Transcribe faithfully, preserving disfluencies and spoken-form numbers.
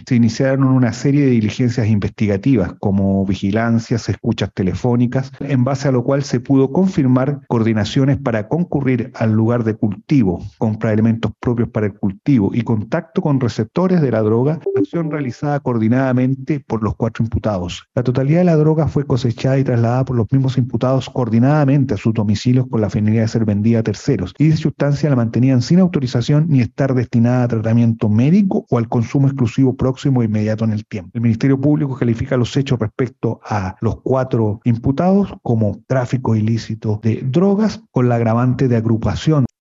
se iniciaron una serie de diligencias investigativas como vigilancias, escuchas telefónicas, en base a lo cual se pudo confirmar coordinaciones para concurrir al lugar de cultivo, compra de elementos propios para el cultivo y contacto con receptores de la droga, acción realizada coordinadamente por los cuatro imputados. La totalidad de la droga fue cosechada y trasladada por los mismos imputados coordinadamente a sus domicilios con la finalidad de ser vendida a terceros, y dicha sustancia la mantenían sin autorización ni estar destinada a tratamiento médico o al consumo exclusivo próximo e inmediato en el tiempo. El Ministerio Público califica los hechos respecto a los cuatro imputados como tráfico ilícito de drogas con la agravante de agrupación